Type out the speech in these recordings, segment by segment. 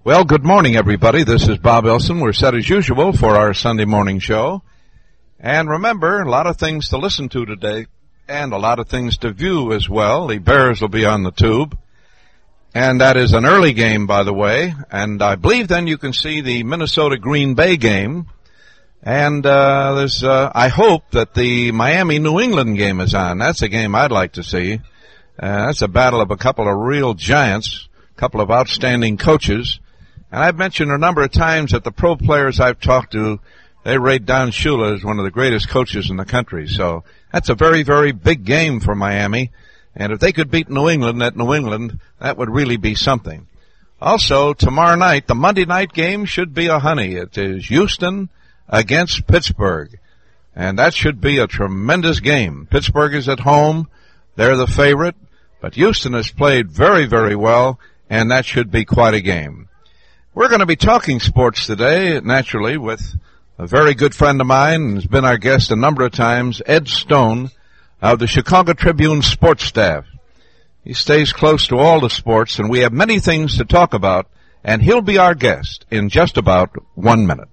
Well, good morning, everybody. This is Bob Elson. We're set as usual for our Sunday morning show. And remember, a lot of things to listen to today and a lot of things to view as well. The Bears will be on the tube. And that is an early game, by the way. And I believe then you can see the Minnesota-Green Bay game. And I hope that the Miami-New England game is on. That's a game I'd like to see. That's a battle of a couple of real giants, a couple of outstanding coaches. And I've mentioned a number of times that the pro players I've talked to, they rate Don Shula as one of the greatest coaches in the country. So that's a very, very big game for Miami. And if they could beat New England at New England, that would really be something. Also, tomorrow night, the Monday night game should be a honey. It is Houston against Pittsburgh. And that should be a tremendous game. Pittsburgh is at home. They're the favorite. But Houston has played very, very well, and that should be quite a game. We're going to be talking sports today, naturally, with a very good friend of mine, and has been our guest a number of times, Ed Stone, of the Chicago Tribune sports staff. He stays close to all the sports, and we have many things to talk about, and he'll be our guest in just about 1 minute.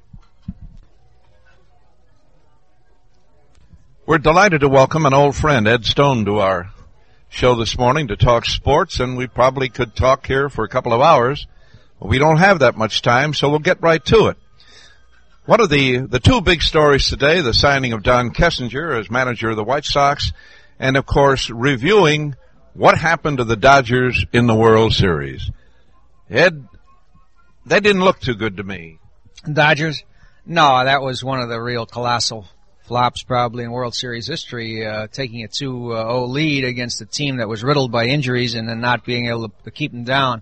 We're delighted to welcome an old friend, Ed Stone, to our show this morning to talk sports, and we probably could talk here for a couple of hours. We don't have that much time, so we'll get right to it. One of the two big stories today, the signing of Don Kessinger as manager of the White Sox, and of course, reviewing what happened to the Dodgers in the World Series. Ed, they didn't look too good to me. Dodgers? No, that was one of the real colossal flops probably in World Series history, taking a 2-0 lead against a team that was riddled by injuries and then not being able to keep them down.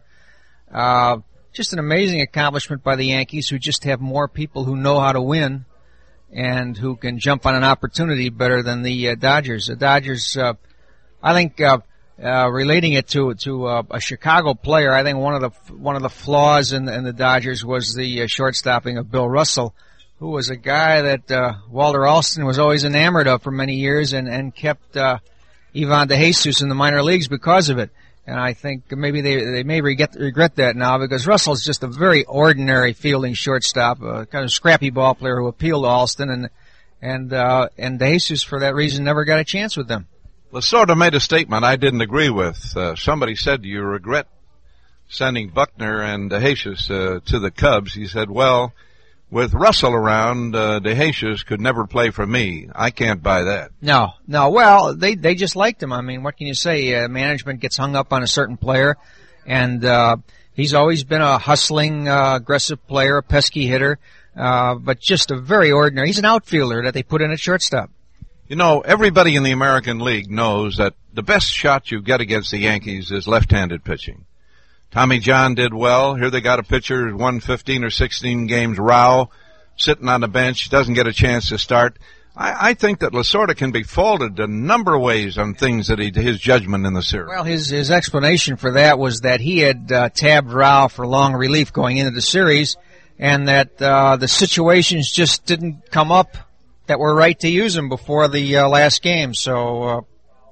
Just an amazing accomplishment by the Yankees, who just have more people who know how to win and who can jump on an opportunity better than the Dodgers. The Dodgers, I think, relating it to a Chicago player, I think one of the flaws in the Dodgers was the shortstopping of Bill Russell, who was a guy that Walter Alston was always enamored of for many years and kept Ivan DeJesus in the minor leagues because of it. And I think maybe they may regret that now, because Russell's just a very ordinary fielding shortstop, a kind of scrappy ball player who appealed to Alston, and DeJesus for that reason never got a chance with them. Lasorda made a statement I didn't agree with. Somebody said, "Do you regret sending Buckner and DeJesus to the Cubs?" He said, "Well, with Russell around, DeJesus could never play for me. I can't buy that." No. Well, they just liked him. I mean, what can you say? Management gets hung up on a certain player, and he's always been a hustling, aggressive player, a pesky hitter, but just a very ordinary. He's an outfielder that they put in at shortstop. You know, everybody in the American League knows that the best shot you get against the Yankees is left-handed pitching. Tommy John did well. Here they got a pitcher who won 15 or 16 games, Rao, sitting on the bench, doesn't get a chance to start. I think that Lasorda can be faulted a number of ways on things that his judgment in the series. Well, his explanation for that was that he had tabbed Rao for long relief going into the series, and that the situations just didn't come up that were right to use him before the last game. So,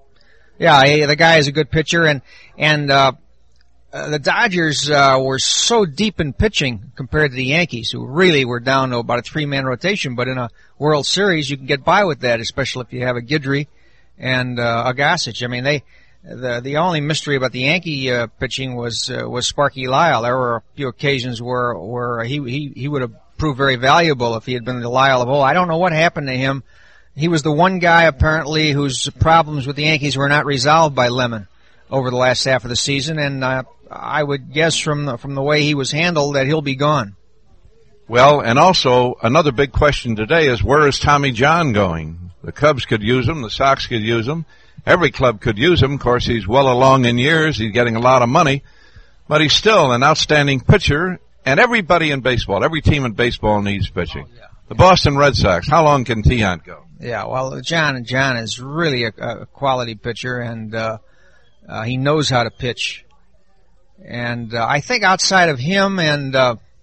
the guy is a good pitcher, and the Dodgers were so deep in pitching compared to the Yankees, who really were down to about a three-man rotation. But in a World Series, you can get by with that, especially if you have a Guidry and a Gossage. I mean, the only mystery about the Yankee pitching was Sparky Lyle. There were a few occasions where he would have proved very valuable if he had been the Lyle of old. I don't know what happened to him. He was the one guy apparently whose problems with the Yankees were not resolved by Lemon over the last half of the season, and I would guess from the way he was handled that he'll be gone. Well, and also another big question today is, where is Tommy John going? The Cubs could use him. The Sox could use him. Every club could use him. Of course, he's well along in years. He's getting a lot of money, but he's still an outstanding pitcher. And everybody in baseball, every team in baseball needs pitching. Oh, yeah. The Boston Red Sox, how long can Tiant go? Yeah, well, John is really a quality pitcher, and he knows how to pitch. And I think outside of him and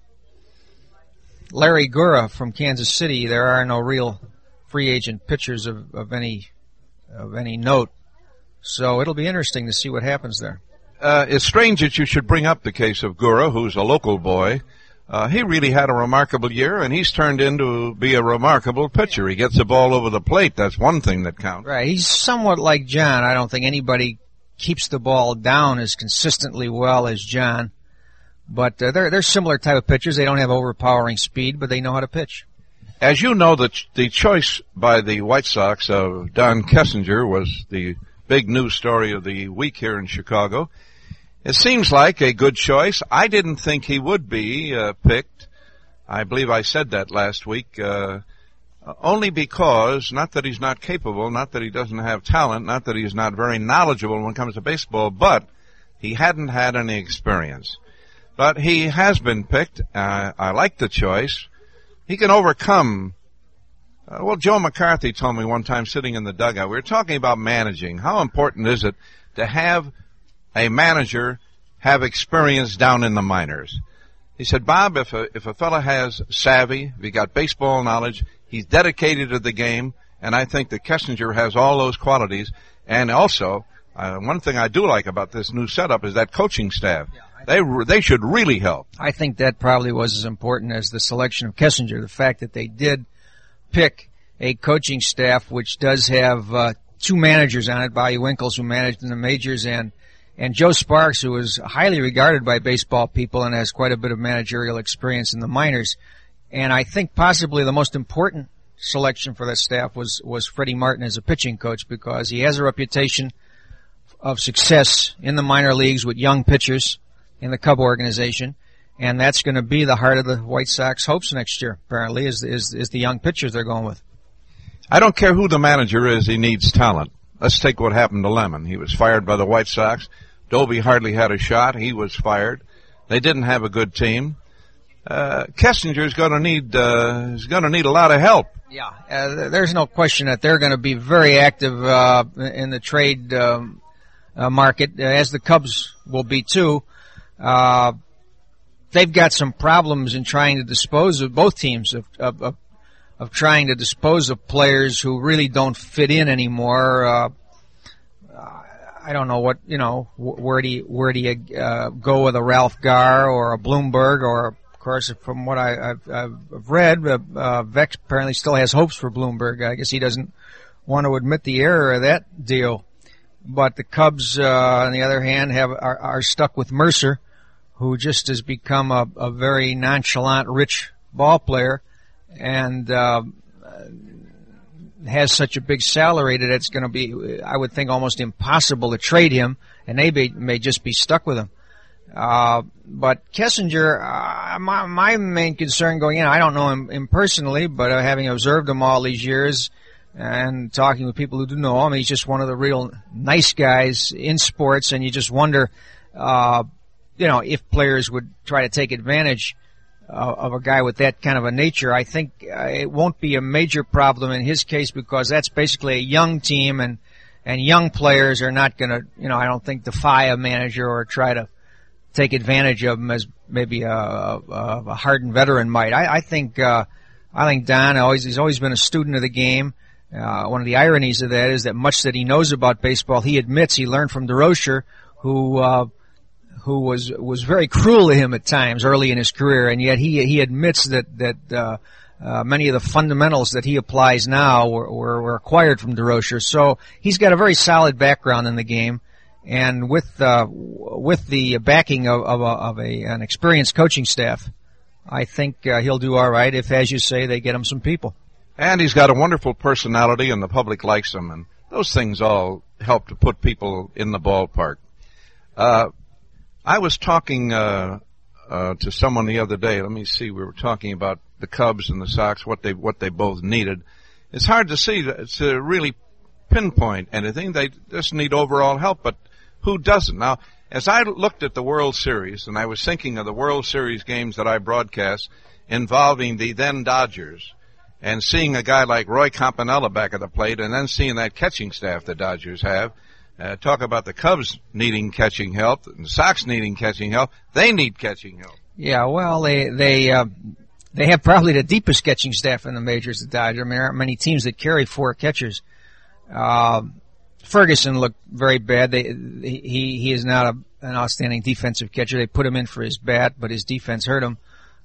Larry Gura from Kansas City, there are no real free agent pitchers of any note. So it'll be interesting to see what happens there. it's strange that you should bring up the case of Gura, who's a local boy. He really had a remarkable year, and he's turned into be a remarkable pitcher. He gets the ball over the plate. That's one thing that counts. Right. He's somewhat like John. I don't think anybody keeps the ball down as consistently well as John. But they're similar type of pitchers. They don't have overpowering speed, but they know how to pitch. As you know, the choice by the White Sox of Don Kessinger was the big news story of the week here in Chicago. It seems like a good choice. I didn't think he would be picked. I believe I said that last week, only because, not that he's not capable, not that he doesn't have talent, not that he's not very knowledgeable when it comes to baseball, but he hadn't had any experience. But he has been picked. I like the choice. He can overcome. Joe McCarthy told me one time sitting in the dugout, we were talking about managing. How important is it to have a manager have experience down in the minors? He said, Bob, if a fella has savvy, if he got baseball knowledge, he's dedicated to the game, and I think that Kessinger has all those qualities. And also, one thing I do like about this new setup is that coaching staff. They should really help. I think that probably was as important as the selection of Kessinger, the fact that they did pick a coaching staff which does have two managers on it, Bobby Winkles, who managed in the majors, and Joe Sparks, who is highly regarded by baseball people and has quite a bit of managerial experience in the minors. And I think possibly the most important selection for that staff was Freddie Martin as a pitching coach, because he has a reputation of success in the minor leagues with young pitchers in the Cub organization, and that's going to be the heart of the White Sox hopes next year, apparently, is the young pitchers they're going with. I don't care who the manager is, he needs talent. Let's take what happened to Lemon. He was fired by the White Sox. Doby hardly had a shot. He was fired. They didn't have a good team. Kessinger is going to need a lot of help. Yeah, there's no question that they're going to be very active in the trade market, as the Cubs will be too. They've got some problems in trying to dispose of, both teams of trying to dispose of players who really don't fit in anymore. I don't know where do you go with a Ralph Garr or a Bloomberg, or of course from what I've read, Vex apparently still has hopes for Bloomberg. I guess he doesn't want to admit the error of that deal. But the Cubs, on the other hand, are stuck with Mercer, who just has become a very nonchalant, rich ball player, and has such a big salary that it's going to be, I would think, almost impossible to trade him, and they may just be stuck with him. But Kessinger, my main concern going in, I don't know him personally, but having observed him all these years and talking with people who do know him, he's just one of the real nice guys in sports, and you just wonder, if players would try to take advantage of a guy with that kind of a nature. I think it won't be a major problem in his case, because that's basically a young team, and young players are not going to, I don't think, defy a manager or try to take advantage of him as maybe a hardened veteran might. I think Don he's always been a student of the game. One of the ironies of that is that much that he knows about baseball, he admits he learned from DeRocher, who was very cruel to him at times early in his career, and yet he admits that many of the fundamentals that he applies now were acquired from DeRocher. So he's got a very solid background in the game, and with the backing of an experienced coaching staff, I think he'll do all right if, as you say, they get him some people. And he's got a wonderful personality, and the public likes him, and those things all help to put people in the ballpark. I was talking to someone the other day. Let me see. We were talking about the Cubs and the Sox, what they both needed. It's hard to really pinpoint anything. They just need overall help, but who doesn't? Now, as I looked at the World Series, and I was thinking of the World Series games that I broadcast involving the then Dodgers, and seeing a guy like Roy Campanella back at the plate, and then seeing that catching staff the Dodgers have, talk about the Cubs needing catching help and the Sox needing catching help. They need catching help. Yeah, well, they have probably the deepest catching staff in the majors, the Dodgers. I mean, there aren't many teams that carry 4 catchers. Ferguson looked very bad. He is not an outstanding defensive catcher. They put him in for his bat, but his defense hurt him.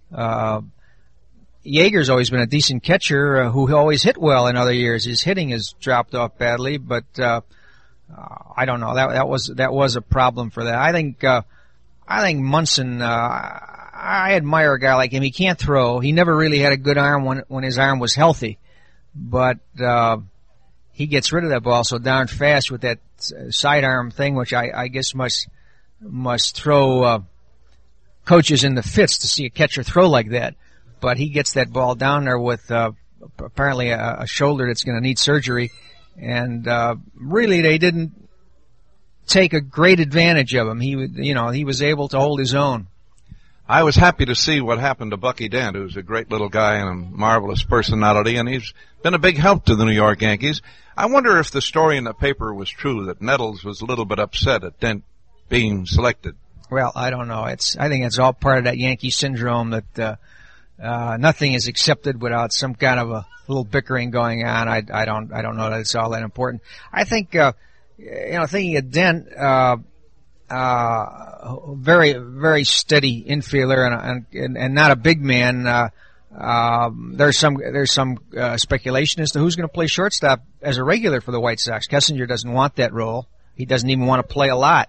Yeager's always been a decent catcher who always hit well in other years. His hitting has dropped off badly, but I don't know. That was a problem for that. I think Munson. I admire a guy like him. He can't throw. He never really had a good arm when his arm was healthy, but he gets rid of that ball so darn fast with that sidearm thing, which I guess must throw coaches in the fits to see a catcher throw like that. But he gets that ball down there with apparently a shoulder that's going to need surgery, and really they didn't take a great advantage of him. He was able to hold his own. I was happy to see what happened to Bucky Dent, who's a great little guy and a marvelous personality, and he's been a big help to the New York Yankees. I wonder if the story in the paper was true, that Nettles was a little bit upset at Dent being selected. Well, I don't know. I think it's all part of that Yankee syndrome that nothing is accepted without some kind of a little bickering going on. I don't know that it's all that important. I think thinking of Dent, very, very steady infielder and not a big man. There's some speculation as to who's going to play shortstop as a regular for the White Sox. Kessinger doesn't want that role. He doesn't even want to play a lot.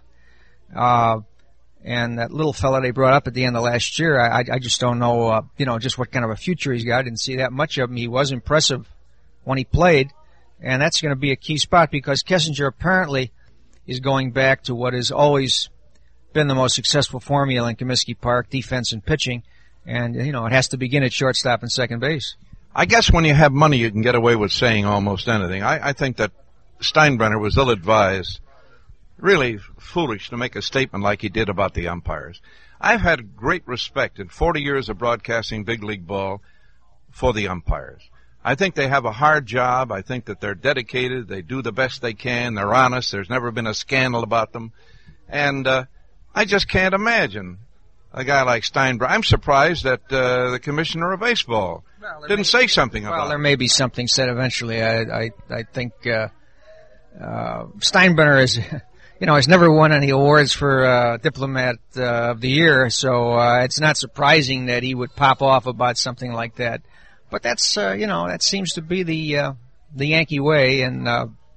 And that little fella they brought up at the end of last year, I just don't know, just what kind of a future he's got. I didn't see that much of him. He was impressive when he played, and that's going to be a key spot because Kessinger apparently is going back to what has always been the most successful formula in Comiskey Park, defense and pitching, and, it has to begin at shortstop and second base. I guess when you have money, you can get away with saying almost anything. I think that Steinbrenner was ill-advised, really foolish to make a statement like he did about the umpires. I've had great respect in 40 years of broadcasting big league ball for the umpires. I think they have a hard job. I think that they're dedicated. They do the best they can. They're honest. There's never been a scandal about them. And I just can't imagine a guy like Steinbrenner. I'm surprised that the commissioner of baseball didn't say something about it. Well, there may be something said eventually. I think Steinbrenner is... has never won any awards for Diplomat of the Year, so it's not surprising that he would pop off about something like that. But that's, that seems to be the Yankee way, and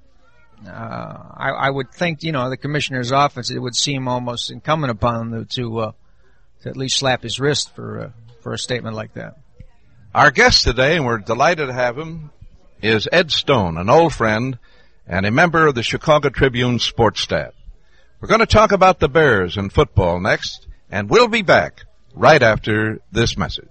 I would think, the commissioner's office, it would seem almost incumbent upon them to at least slap his wrist for a statement like that. Our guest today, and we're delighted to have him, is Ed Stone, an old friend and a member of the Chicago Tribune sports staff. We're going to talk about the Bears and football next, and we'll be back right after this message.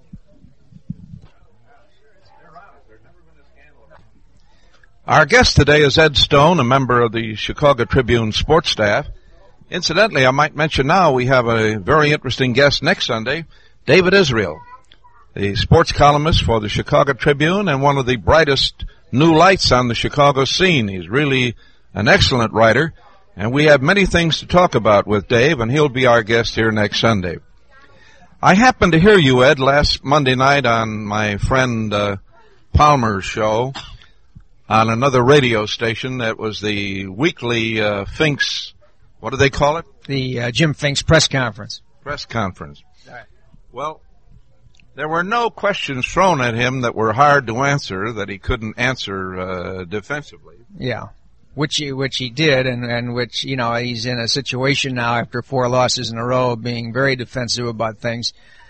Our guest today is Ed Stone, a member of the Chicago Tribune sports staff. Incidentally, I might mention now we have a very interesting guest next Sunday, David Israel, the sports columnist for the Chicago Tribune and one of the brightest new lights on the Chicago scene. He's really an excellent writer, and we have many things to talk about with Dave, and he'll be our guest here next Sunday. I happened to hear you, Ed, last Monday night on my friend Palmer's show on another radio station. That was the weekly Finks, what do they call it? The Jim Finks press conference. Press conference. All right. Well, there were no questions thrown at him that were hard to answer, that he couldn't answer defensively. Yeah, which he did, and which, he's in a situation now after 4 losses in a row of being very defensive about things.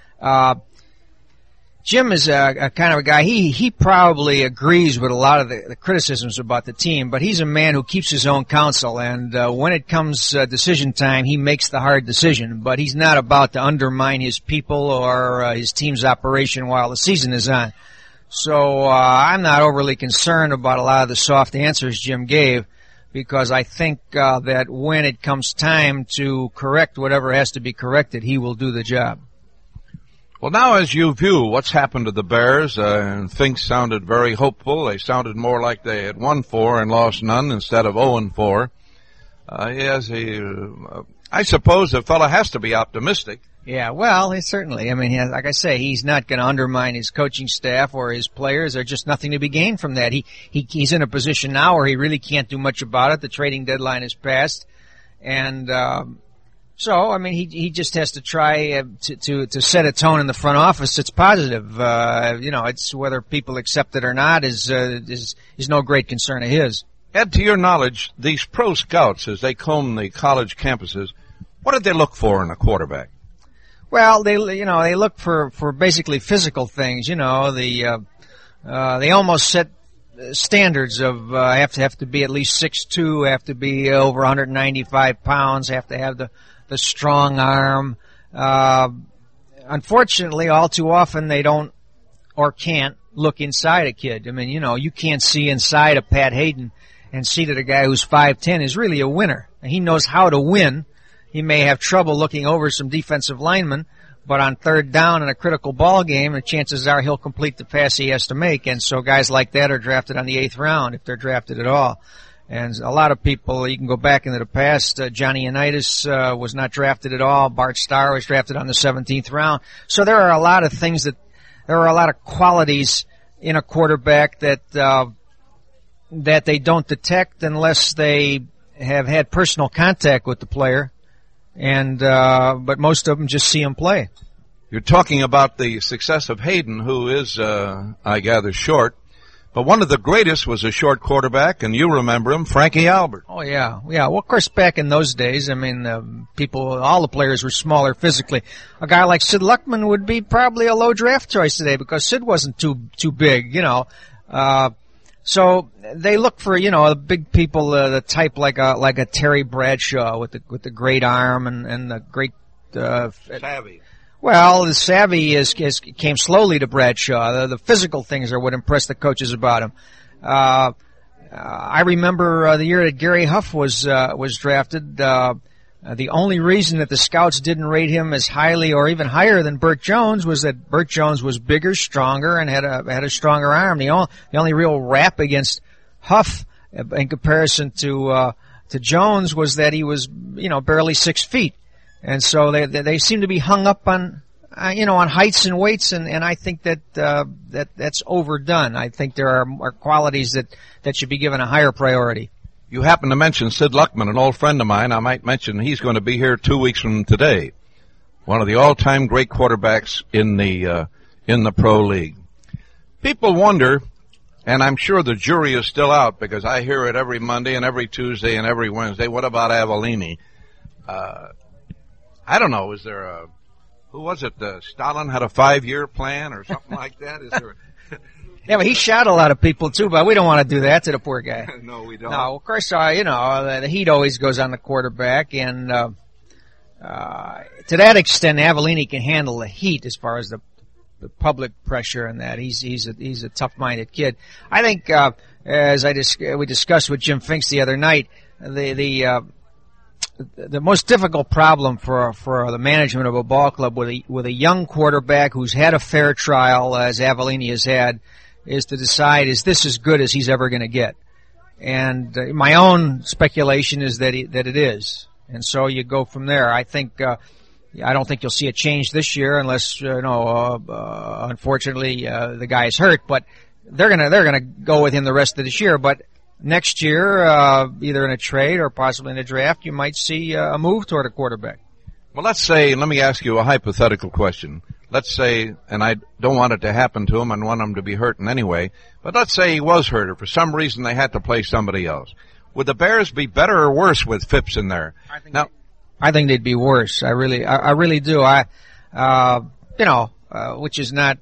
Jim is a kind of a guy, he probably agrees with a lot of the criticisms about the team, but he's a man who keeps his own counsel, and when it comes decision time, he makes the hard decision, but he's not about to undermine his people or his team's operation while the season is on. So I'm not overly concerned about a lot of the soft answers Jim gave, because I think that when it comes time to correct whatever has to be corrected, he will do the job. Well, now as you view what's happened to the Bears, and things sounded very hopeful. They sounded more like they had won 4 and lost none instead of 0-4. I suppose the fellow has to be optimistic. Yeah, well, certainly. I mean, like I say, he's not going to undermine his coaching staff or his players. There's just nothing to be gained from that. He's in a position now where he really can't do much about it. The trading deadline is passed, and so I mean, he just has to try to set a tone in the front office that's positive. It's whether people accept it or not is no great concern of his. Ed, to your knowledge, these pro scouts, as they comb the college campuses, what did they look for in a quarterback? Well, they look for basically physical things. They almost set standards of have to be at least 6'2", have to be over 195 pounds, have to have the strong arm. Unfortunately, all too often they don't or can't look inside a kid. I mean, you can't see inside a Pat Hayden and see that a guy who's 5'10" is really a winner. And he knows how to win. He may have trouble looking over some defensive linemen, but on third down in a critical ball game, the chances are he'll complete the pass he has to make. And so guys like that are drafted on the 8th round, if they're drafted at all. And a lot of people, you can go back into the past, Johnny Unitas was not drafted at all. Bart Starr was drafted on the 17th round. So there are a lot of things there are a lot of qualities in a quarterback that they don't detect unless they have had personal contact with the player. But most of them just see him play. You're talking about the success of Hayden, who is, I gather, short. But one of the greatest was a short quarterback, and you remember him, Frankie Albert. Oh, yeah. Yeah, well, of course, back in those days, I mean, all the players were smaller physically. A guy like Sid Luckman would be probably a low draft choice today because Sid wasn't too big, So they look for, the big people, the type like a Terry Bradshaw with the great arm and the great, savvy. Well, the savvy came slowly to Bradshaw. The physical things are what impressed the coaches about him. I remember the year that Gary Huff was drafted. The only reason that the scouts didn't rate him as highly or even higher than Burt Jones was that Burt Jones was bigger, stronger, and had a stronger arm. The only real rap against Huff in comparison to Jones was that he was, barely 6 feet. And so they seem to be hung up on heights and weights, and I think that's overdone. I think there are qualities that should be given a higher priority. You happen to mention Sid Luckman, an old friend of mine. I might mention he's going to be here 2 weeks from today. One of the all-time great quarterbacks in the pro league. People wonder, and I'm sure the jury is still out because I hear it every Monday and every Tuesday and every Wednesday. What about Avellini? I don't know. Is there who was it? Stalin had a 5-year plan or something like that? Is there? Yeah, but he shot a lot of people too, but we don't want to do that to the poor guy. No, we don't. No, of course, the heat always goes on the quarterback, and to that extent, Avellini can handle the heat as far as the public pressure and that. He's a tough-minded kid. I think, as we discussed with Jim Finks the other night, the most difficult problem for the management of a ball club with a young quarterback who's had a fair trial, as Avellini has had, is to decide, is this as good as he's ever going to get? And my own speculation is that it is. And so you go from there. I don't think you'll see a change this year unless, unfortunately, the guy is hurt, but they're gonna go with him the rest of this year. But next year, either in a trade or possibly in a draft, you might see a move toward a quarterback. Well, let me ask you a hypothetical question. Let's say, and I don't want it to happen to him and want him to be hurt in any way, but let's say he was hurt or for some reason they had to play somebody else. Would the Bears be better or worse with Phipps in there? I think they'd be worse. I really do. Which is not,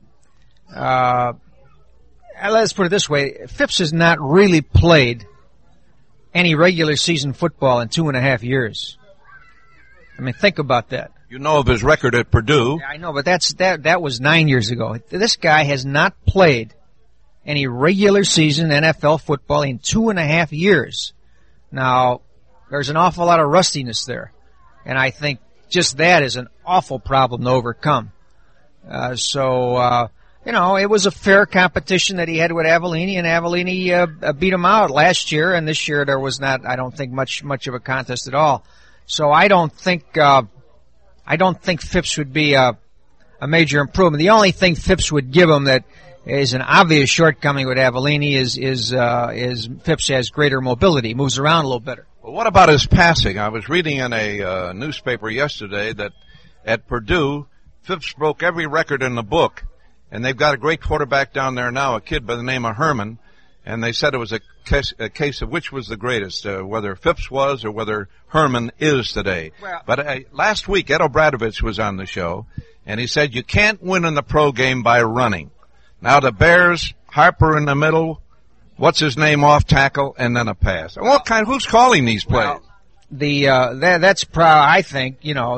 let's put it this way. Phipps has not really played any regular season football in 2.5 years. I mean, think about that. You know of his record at Purdue. Yeah, I know, but that was 9 years ago. This guy has not played any regular season NFL football in 2.5 years. Now, there's an awful lot of rustiness there. And I think just that is an awful problem to overcome. It was a fair competition that he had with Avellini, and Avellini beat him out last year, and this year there was not, I don't think, much of a contest at all. So I don't think I don't think Phipps would be a major improvement. The only thing Phipps would give him that is an obvious shortcoming with Avellini is Phipps has greater mobility, moves around a little better. Well, what about his passing? I was reading in a newspaper yesterday that at Purdue, Phipps broke every record in the book, and they've got a great quarterback down there now, a kid by the name of Herman, and they said it was a case of which was the greatest, whether Phipps was or whether Herman is today. Well, but last week, Ed Obradovich was on the show, and he said you can't win in the pro game by running. Now the Bears, Harper in the middle, what's his name off tackle, and then a pass. Who's calling these plays? Well, that's I think,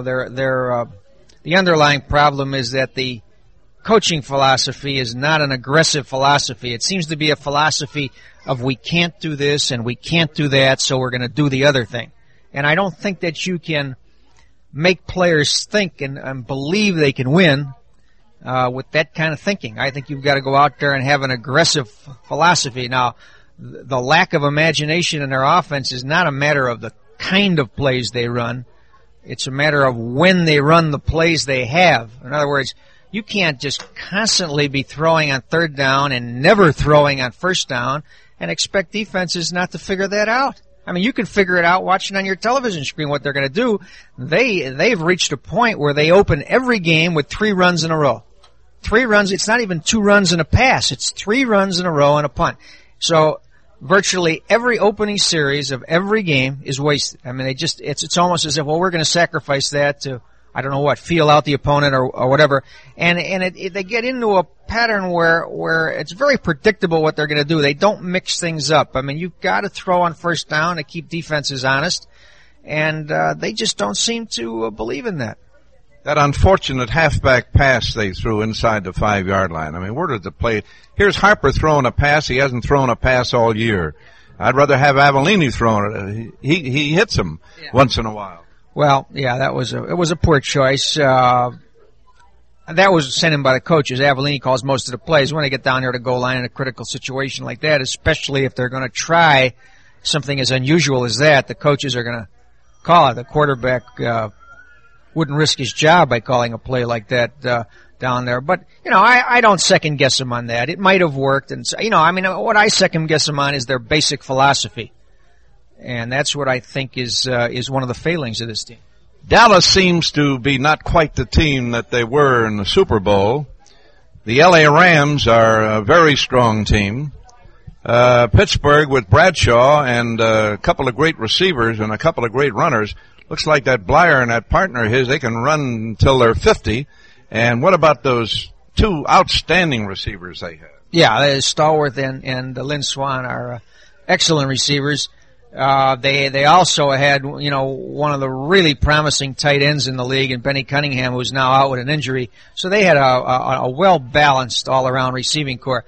the underlying problem is that the coaching philosophy is not an aggressive philosophy. It seems to be a philosophy of we can't do this and we can't do that, so we're going to do the other thing. And I don't think that you can make players think and believe they can win with that kind of thinking. I think you've got to go out there and have an aggressive philosophy. Now, the lack of imagination in their offense is not a matter of the kind of plays they run. It's a matter of when they run the plays they have. In other words, you can't just constantly be throwing on third down and never throwing on first down and expect defenses not to figure that out. I mean, you can figure it out watching on your television screen what they're going to do. They've reached a point where they open every game with 3 runs in a row. 3 runs, it's not even 2 runs and a pass. It's 3 runs in a row and a punt. So virtually every opening series of every game is wasted. I mean, it's almost as if, well, we're going to sacrifice that to, I don't know what, feel out the opponent or whatever. And they get into a pattern where it's very predictable what they're going to do. They don't mix things up. I mean, you've got to throw on first down to keep defenses honest. And they just don't seem to believe in that. That unfortunate halfback pass they threw inside the 5-yard line. I mean, where did the play? Here's Harper throwing a pass. He hasn't thrown a pass all year. I'd rather have Avellini throwing it. He hits him once in a while. Well, yeah, it was a poor choice. That was sent in by the coaches. Avellini calls most of the plays when they get down there to goal line in a critical situation like that, especially if they're going to try something as unusual as that. The coaches are going to call it. The quarterback wouldn't risk his job by calling a play like that down there. But, I don't second guess him on that. It might have worked. And, what I second guess him on is their basic philosophy. And that's what I think is one of the failings of this team. Dallas seems to be not quite the team that they were in the Super Bowl. The LA Rams are a very strong team. Pittsburgh with Bradshaw and a couple of great receivers and a couple of great runners. Looks like that Blyer and that partner of his, they can run until they're 50. And what about those 2 outstanding receivers they have? Yeah, Stallworth and Lynn Swann are excellent receivers. They also had, one of the really promising tight ends in the league, and Benny Cunningham, who's now out with an injury. So they had a well-balanced all-around receiving corps.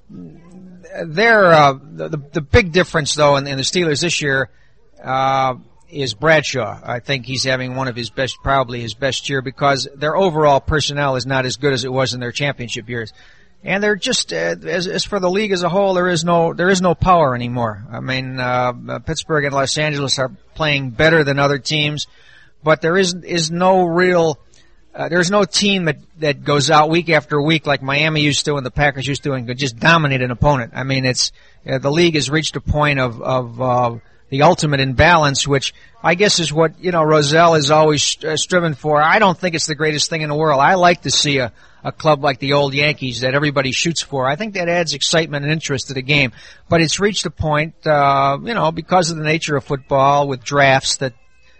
The big difference, though, in the Steelers this year, is Bradshaw. I think he's having one of his best, probably his best year, because their overall personnel is not as good as it was in their championship years. And they're just, as for the league as a whole, there is no power anymore. I mean, Pittsburgh and Los Angeles are playing better than other teams, but there is no real, there's no team that goes out week after week like Miami used to and the Packers used to and could just dominate an opponent. I mean, the league has reached a point of the ultimate imbalance, which I guess is what, Rozelle has always striven for. I don't think it's the greatest thing in the world. I like to see a club like the old Yankees that everybody shoots for. I think that adds excitement and interest to the game. But it's reached a point, because of the nature of football with drafts that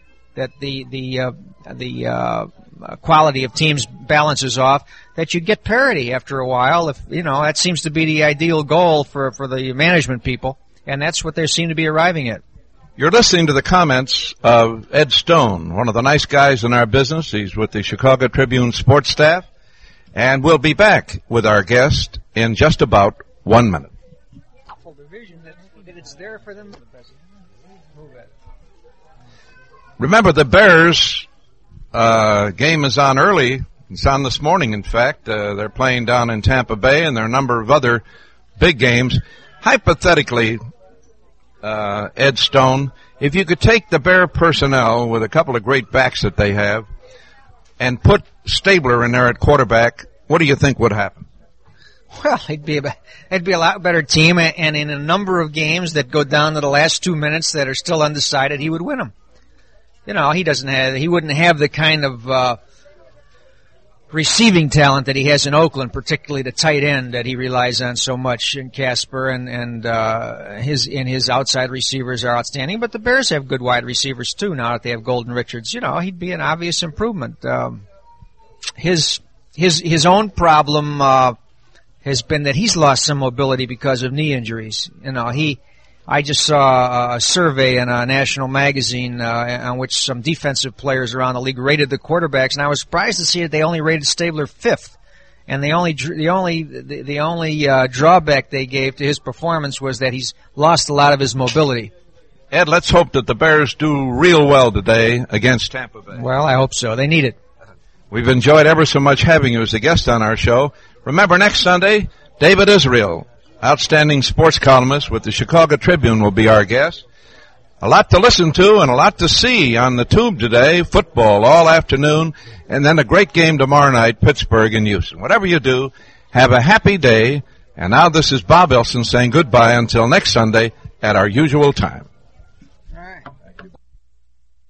the quality of teams balances off, that you get parity after a while. If, that seems to be the ideal goal for the management people. And that's what they seem to be arriving at. You're listening to the comments of Ed Stone, one of the nice guys in our business. He's with the Chicago Tribune sports staff. And we'll be back with our guest in just about 1 minute. Remember, the Bears game is on early. It's on this morning, in fact. They're playing down in Tampa Bay, and there are a number of other big games. Hypothetically, Ed Stone, if you could take the Bear personnel with a couple of great backs that they have, and put Stabler in there at quarterback, what do you think would happen? Well, it'd be a lot better team, and in a number of games that go down to the last 2 minutes that are still undecided, he would win them. You know, he wouldn't have the kind of receiving talent that he has in Oakland, particularly the tight end that he relies on so much in Casper, and his outside receivers are outstanding. But the Bears have good wide receivers too now that they have Golden Richards. You know, he'd be an obvious improvement. His own problem has been that he's lost some mobility because of knee injuries. You know, I just saw a survey in a national magazine on which some defensive players around the league rated the quarterbacks, and I was surprised to see that they only rated Stabler 5th. And the only drawback they gave to his performance was that he's lost a lot of his mobility. Ed, let's hope that the Bears do real well today against Tampa Bay. Well, I hope so. They need it. We've enjoyed ever so much having you as a guest on our show. Remember, next Sunday, David Israel, outstanding sports columnist with the Chicago Tribune, will be our guest. A lot to listen to and a lot to see on the tube today. Football all afternoon, and then a great game tomorrow night, Pittsburgh and Houston. Whatever you do, have a happy day. And now this is Bob Elson saying goodbye until next Sunday at our usual time.